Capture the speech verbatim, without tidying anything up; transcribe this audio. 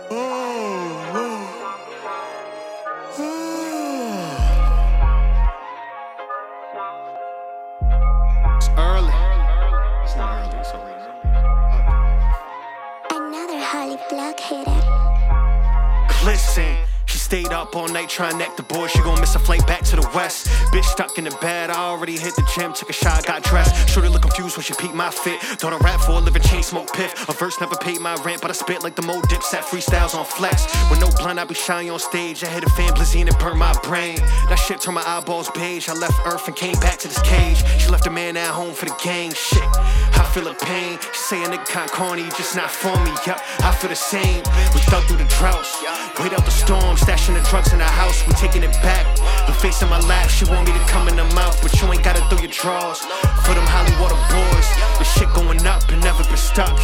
It's early. It's not early, it's early. Another Holly block hitter. Listen, she stayed up all night trying to neck the board. She gon' miss a flight back to the west. Bitch stuck in the bed, I already hit the gym. Took a shot, got dressed. Shorty look confused when she peeked my fit. Thought I rap for a living, chain smoke piff. A verse never paid my rent, but I spit like the Mo Dip. Set freestyles on flex. With no blunt, I be shy on stage. I hit a fan blizzy and it burned my brain. That shit turned my eyeballs beige. I left Earth and came back to this cage. She left a man at home for the gang. Shit, I feel the pain. She say a nigga kinda corny, just not for me. Yup, I feel the same. We thug through the droughts, wait out the storm, stashing the drugs in the house. We taking it back. The face in my lap, she want me to come in the mouth, but you ain't gotta throw your drawers. For them Hollywood boys, the shit going up and never been stuck.